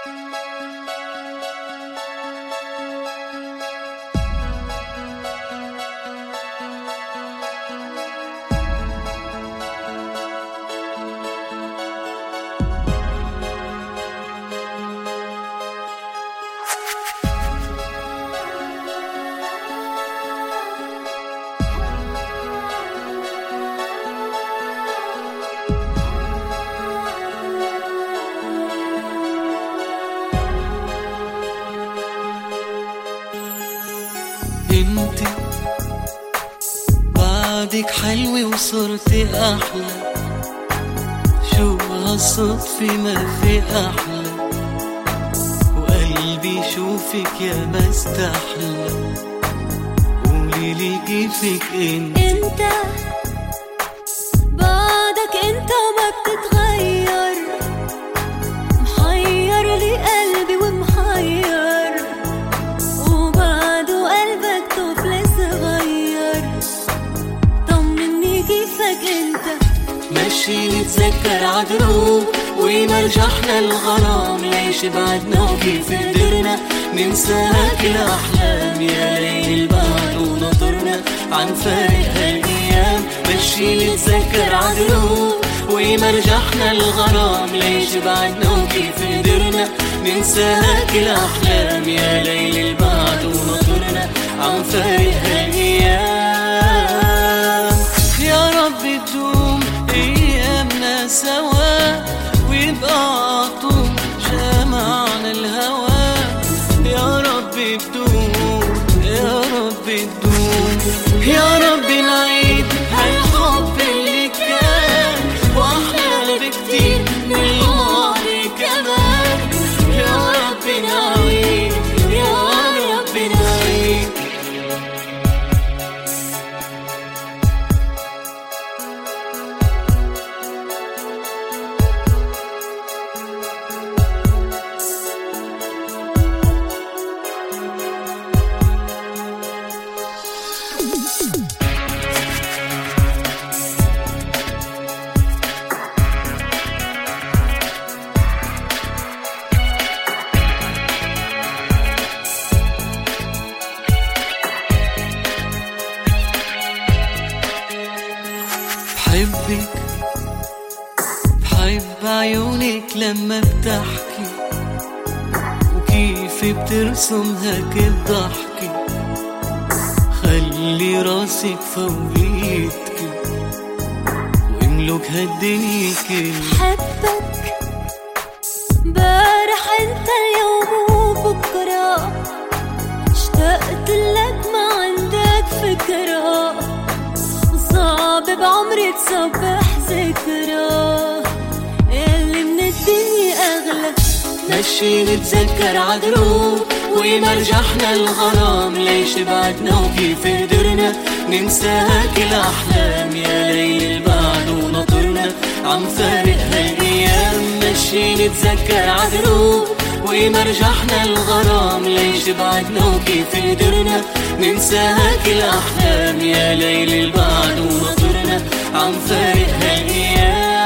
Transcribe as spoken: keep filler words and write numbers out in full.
انت بعدك حلوة وصرتي احلى، شو هالصدفة ما في احلى، وقلبي شوفك يا ما استحلى. قوليلي كيفك انت انت بعدك انت ما بتتغير، محير لي قلبي ومحير، وبعده قلبك طفل صغير. طمني كيفك انت، مشي نتذكر عدروب ومرجحنا الغرام، ليش بعدنا وكيف قدرنا ننسى كل أحلام. يا ليل البعد ونطرنا عن فارق هالأيام، مشي نتذكر عدروب ومرجحنا الغرام، ليش بعدنا وكيف قدرنا ننسى كل أحلام. يا ليل البعد ونطرنا عن فارق هالأيام. يا رب تدوم أيامنا سوا ويبقى عطوم جمعنا الهوى. يا رب تدوم يا رب تدوم، يا رب نعيد هالحب اللي كان وأحلى بكتير من الماضي كمان. يا رب نعيد يا رب نعيد. بحبك بحب عيونك لما بتحكي، وكيف بترسم هيك الضحكة، خلي راسك فوقيتكي واملك هالدنيا كلها. حبك بارح انت اليوم وبكرة، اشتقت لك ما عندك فكرة، صعب بعمري تصبح ذكرى، اللي من الدنيا أغلى. مشي نتذكر عدروب ومرجحنا الغرام، ليش بعدنا وكيف قدرنا ننسى كل أحلام. يا ليل البعد ونطرنا عم فارق هالأيام، مشي نتذكر عدروب ومرجحنا الغرام، ليش بعدنا وكيف قدرنا ننسى كل أحلام. يا ليل البعد ونطرنا عم فارق هالأيام.